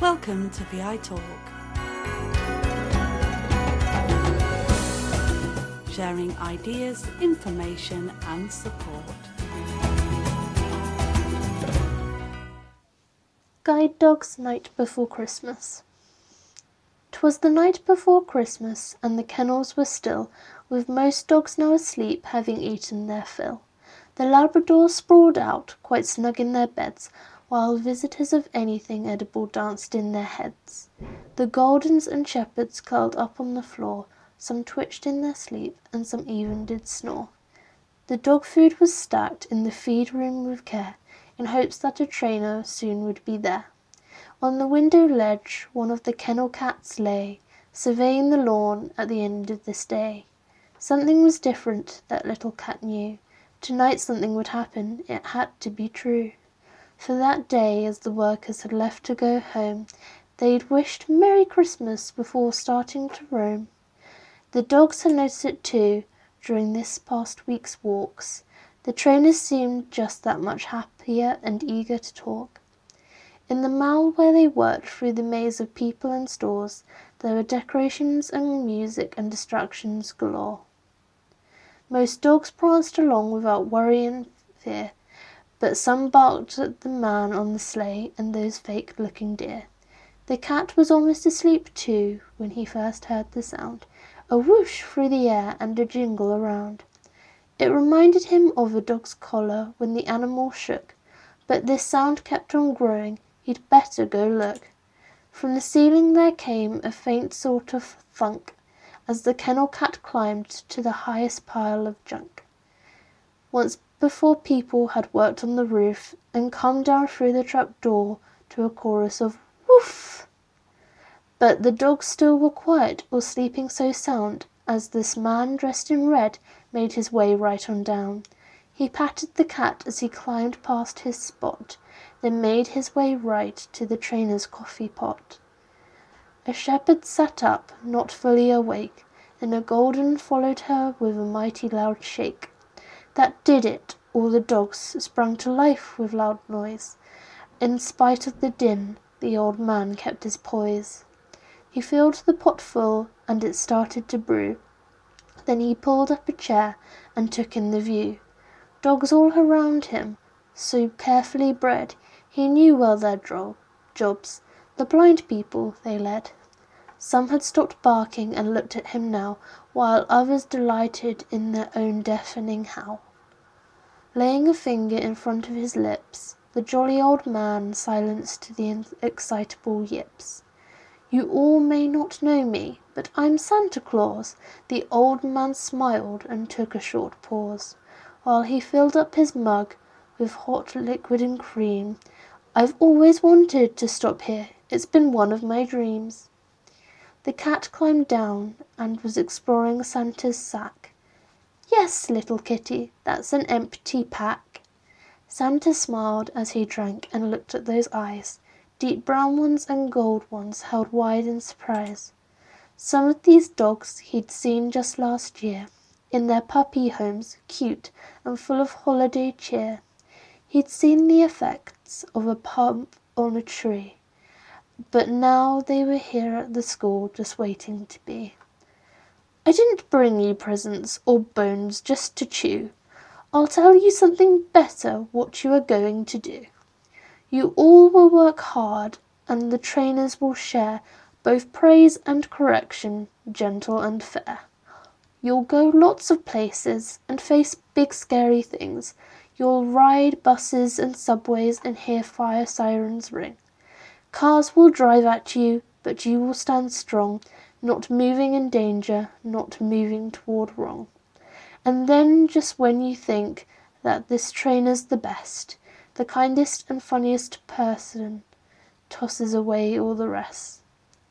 Welcome to VI Talk. Sharing ideas, information and support. Guide Dog's Night Before Christmas. 'Twas the night before Christmas, and the kennels were still, with most dogs now asleep, having eaten their fill. The Labradors sprawled out, quite snug in their beds, while visitors of anything edible danced in their heads. The Goldens and Shepherds curled up on the floor, some twitched in their sleep, and some even did snore. The dog food was stacked in the feed room with care, in hopes that a trainer soon would be there. On the window ledge one of the kennel cats lay, surveying the lawn at the end of this day. Something was different, that little cat knew. Tonight something would happen, it had to be true. For that day, as the workers had left to go home, they'd wished Merry Christmas before starting to roam. The dogs had noticed it too, during this past week's walks. The trainers seemed just that much happier and eager to talk. In the mall where they worked through the maze of people and stores, there were decorations and music and distractions galore. Most dogs pranced along without worry and fear, but some barked at the man on the sleigh and those fake-looking deer. The cat was almost asleep too when he first heard the sound, a whoosh through the air and a jingle around. It reminded him of a dog's collar when the animal shook, but this sound kept on growing, he'd better go look. From the ceiling there came a faint sort of thunk, as the kennel cat climbed to the highest pile of junk. Once before people had worked on the roof and come down through the trap door to a chorus of woof. But the dogs still were quiet or sleeping so sound, as this man dressed in red made his way right on down. He patted the cat as he climbed past his spot, then made his way right to the trainer's coffee pot. A shepherd sat up, not fully awake, and a Golden followed her with a mighty loud shake. That did it. All the dogs sprung to life with loud noise. In spite of the din, the old man kept his poise. He filled the pot full, and it started to brew. Then he pulled up a chair and took in the view. Dogs all around him, so carefully bred, he knew well their jobs. The blind people they led. Some had stopped barking and looked at him now, while others delighted in their own deafening howl. Laying a finger in front of his lips, the jolly old man silenced the excitable yips. You all may not know me, but I'm Santa Claus. The old man smiled and took a short pause, while he filled up his mug with hot liquid and cream. I've always wanted to stop here, it's been one of my dreams. The cat climbed down and was exploring Santa's sack. Yes, little kitty, that's an empty pack. Santa smiled as he drank and looked at those eyes, deep brown ones and gold ones held wide in surprise. Some of these dogs he'd seen just last year, in their puppy homes, cute and full of holiday cheer. He'd seen the effects of a pump on a tree, but now they were here at the school just waiting to be. I didn't bring you presents or bones just to chew. I'll tell you something better what you are going to do. You all will work hard, and the trainers will share both praise and correction, gentle and fair. You'll go lots of places and face big scary things. You'll ride buses and subways and hear fire sirens ring. Cars will drive at you, but you will stand strong, not moving in danger, not moving toward wrong. And then just when you think that this trainer's the best, the kindest and funniest person tosses away all the rest.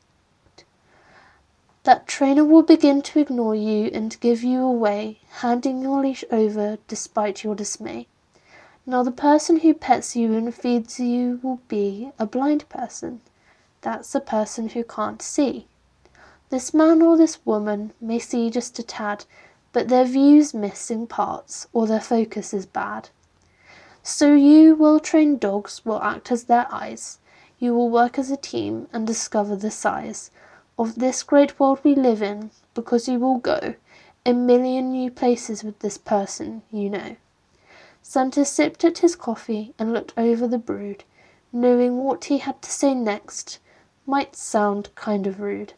That trainer will begin to ignore you and give you away, handing your leash over despite your dismay. Now the person who pets you and feeds you will be a blind person. That's a person who can't see. This man or this woman may see just a tad, but their view's missing parts or their focus is bad. So you well-trained dogs will act as their eyes, You will work as a team and discover the size of this great world we live in, because you will go a million new places with this person you know. Santa sipped at his coffee and looked over the brood, knowing what he had to say next might sound kind of rude.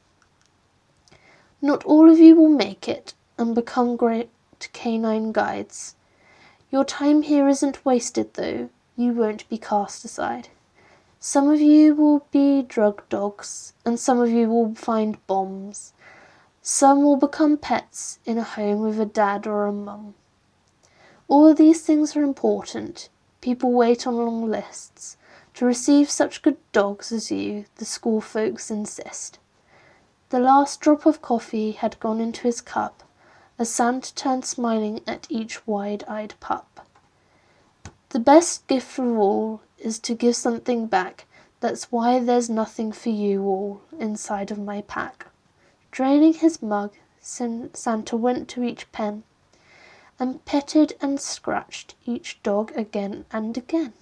Not all of you will make it and become great canine guides. Your time here isn't wasted, though. You won't be cast aside. Some of you will be drug dogs, and some of you will find bombs. Some will become pets in a home with a dad or a mum. All of these things are important. People wait on long lists. To receive such good dogs as you, the school folks insist. The last drop of coffee had gone into his cup, as Santa turned smiling at each wide-eyed pup. The best gift of all is to give something back. That's why there's nothing for you all inside of my pack. Draining his mug, Santa went to each pen and petted and scratched each dog again and again.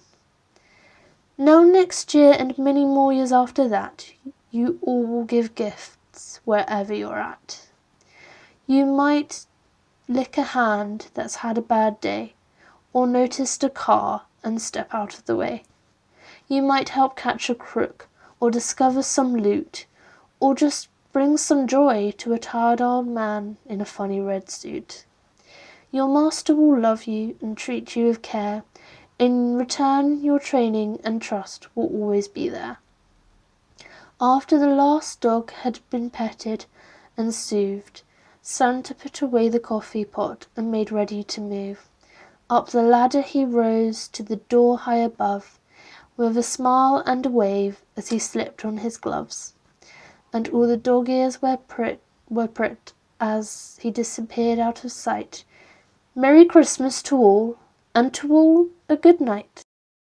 Now next year and many more years after that, you all will give gifts wherever you're at. You might lick a hand that's had a bad day, or noticed a car and step out of the way. You might help catch a crook, or discover some loot, or just bring some joy to a tired old man in a funny red suit. Your master will love you and treat you with care. In return, your training and trust will always be there. After the last dog had been petted and soothed, Santa put away the coffee pot and made ready to move. Up the ladder he rose to the door high above, with a smile and a wave as he slipped on his gloves. And all the dog ears were pricked as he disappeared out of sight. Merry Christmas to all, and to all a good night.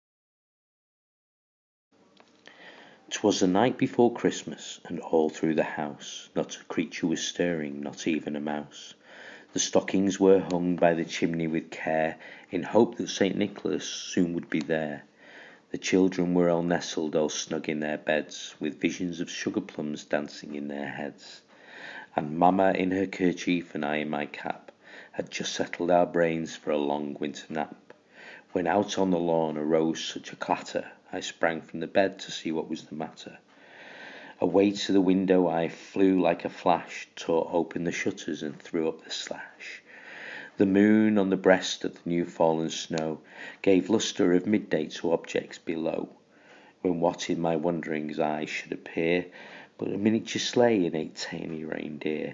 'Twas the night before Christmas, and all through the house not a creature was stirring, not even a mouse. The stockings were hung by the chimney with care, in hope that St. Nicholas soon would be there. The children were all nestled, all snug in their beds, with visions of sugar plums dancing in their heads. And Mamma in her kerchief and I in my cap had just settled our brains for a long winter nap, when out on the lawn arose such a clatter, I sprang from the bed to see what was the matter. Away to the window I flew like a flash, tore open the shutters and threw up the sash. The moon on the breast of the new fallen snow gave lustre of midday to objects below, when what in my wonderings eyes should appear but a miniature sleigh and 8 tiny reindeer.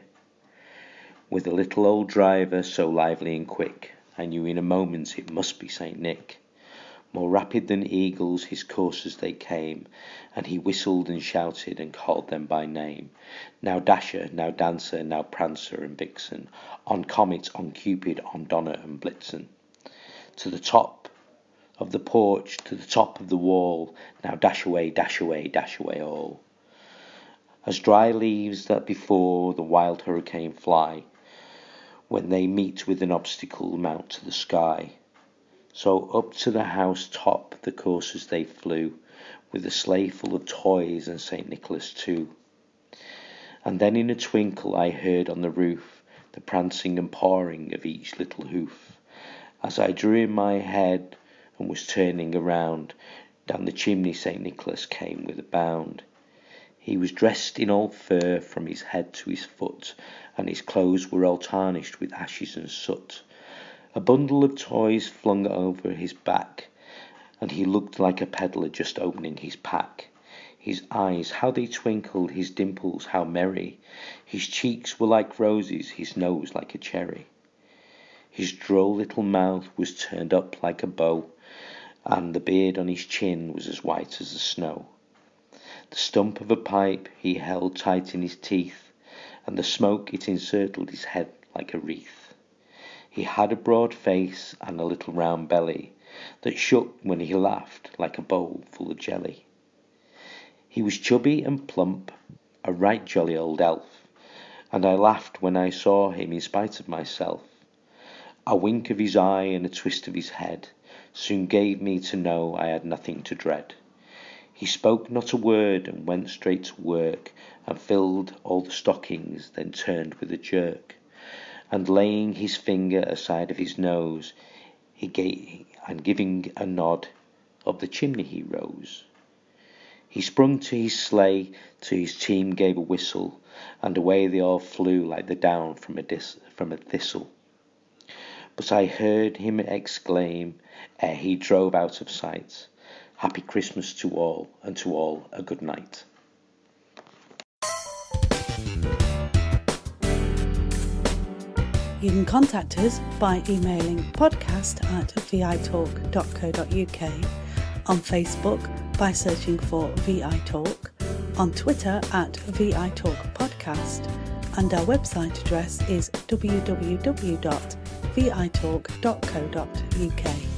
With a little old driver so lively and quick, I knew in a moment it must be St. Nick. More rapid than eagles his coursers they came, and he whistled and shouted and called them by name. Now Dasher, now Dancer, now Prancer and Vixen, on Comet, on Cupid, on Donner and Blitzen. To the top of the porch, to the top of the wall, now dash away, dash away, dash away all. As dry leaves that before the wild hurricane fly, when they meet with an obstacle mount to the sky, so up to the house top the coursers they flew, with a sleigh full of toys and St. Nicholas too. And then in a twinkle I heard on the roof the prancing and pawing of each little hoof. As I drew in my head and was turning around, down the chimney St. Nicholas came with a bound. He was dressed in old fur from his head to his foot, and his clothes were all tarnished with ashes and soot. A bundle of toys flung over his back, and he looked like a peddler just opening his pack. His eyes, how they twinkled, his dimples, how merry. His cheeks were like roses, his nose like a cherry. His droll little mouth was turned up like a bow, and the beard on his chin was as white as the snow. The stump of a pipe he held tight in his teeth, and the smoke it encircled his head like a wreath. He had a broad face and a little round belly that shook when he laughed like a bowl full of jelly. He was chubby and plump, a right jolly old elf, and I laughed when I saw him in spite of myself. A wink of his eye and a twist of his head soon gave me to know I had nothing to dread. He spoke not a word and went straight to work, and filled all the stockings, then turned with a jerk, and laying his finger aside of his nose, and giving a nod, up the chimney he rose. He sprung to his sleigh, to his team gave a whistle, and away they all flew like the down from a thistle. But I heard him exclaim, ere he drove out of sight, Happy Christmas to all, and to all a good night. You can contact us by emailing podcast@vitalk.co.uk, on Facebook by searching for VI Talk, on Twitter @VITalkPodcast, and our website address is www.vitalk.co.uk.